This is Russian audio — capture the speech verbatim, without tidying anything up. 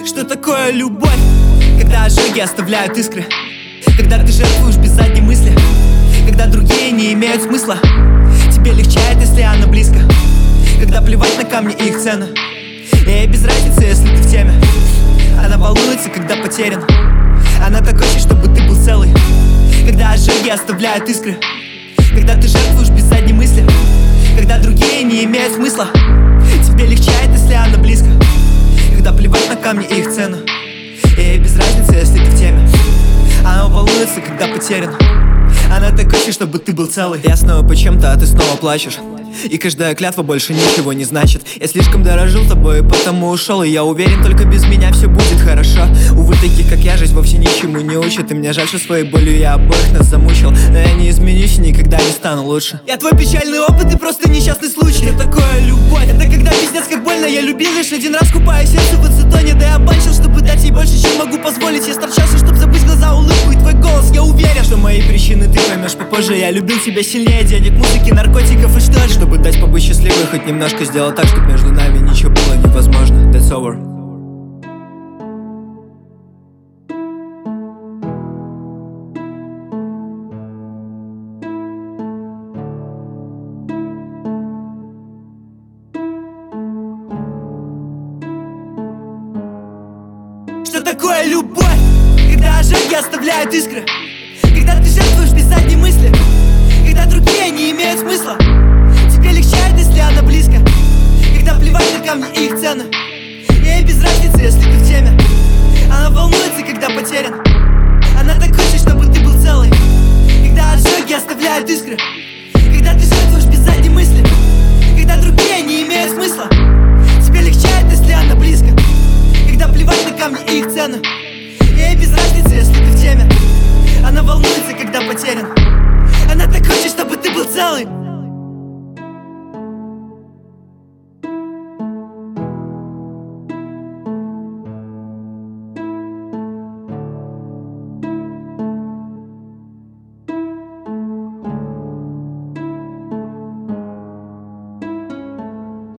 Что такое любовь? Когда ожоги оставляют искры, когда ты жертвуешь без задней мысли, когда другие не имеют смысла. Тебе легчает, если она близко, когда плевать на камни и их цену. Ей без разницы, если ты в теме. Она волнуется, когда потерян. Она так хочет, чтобы ты был целый. Когда ожоги оставляют искры, когда ты жертвуешь без задней мысли, когда другие не имеют смысла. Тебе легчает, если она близко, когда плевать на камни и их цену. Ей без разницы, если ты в теме. Она волнуется, когда потерян. Она так хочет, чтобы ты был целый. Я снова почем-то, а ты снова плачешь. И каждая клятва больше ничего не значит. Я слишком дорожил тобой, и потому ушел. И я уверен, только без меня все будет хорошо. Увы, таких как я, жизнь вовсе ничему не учит. И мне жаль, что своей болью я обоих нас замучил. Но я не изменюсь и никогда не стану лучше. Я твой печальный опыт и просто несчастный случай. Что такое любовь? Это когда пиздец как больно. Я любил лишь один раз, купая сердце в ацетоне. Да я банчил, чтобы дать ей больше, чем могу позволить. Я старчался, чтобы забыть глаза, улыбку и твой голос. Я уверен, что мои причины ты поймешь попозже. Я любил тебя сильнее денег, музыки, наркотиков и что же. Чтобы дать побыть счастливой, хоть немножко сделать так, чтобы между нами ничего было невозможно. That's over. Что такое любовь? Когда ожоги оставляют искры, когда ты жертвуешь без задней мысли, когда другие не имеют смысла. Тебе легчает, если она близко, когда плевать на камни и их цену. Ей без разницы, если ты в теме. Она волнуется, когда потерян. Она так хочет, чтобы ты был целый, когда ожоги оставляют искры,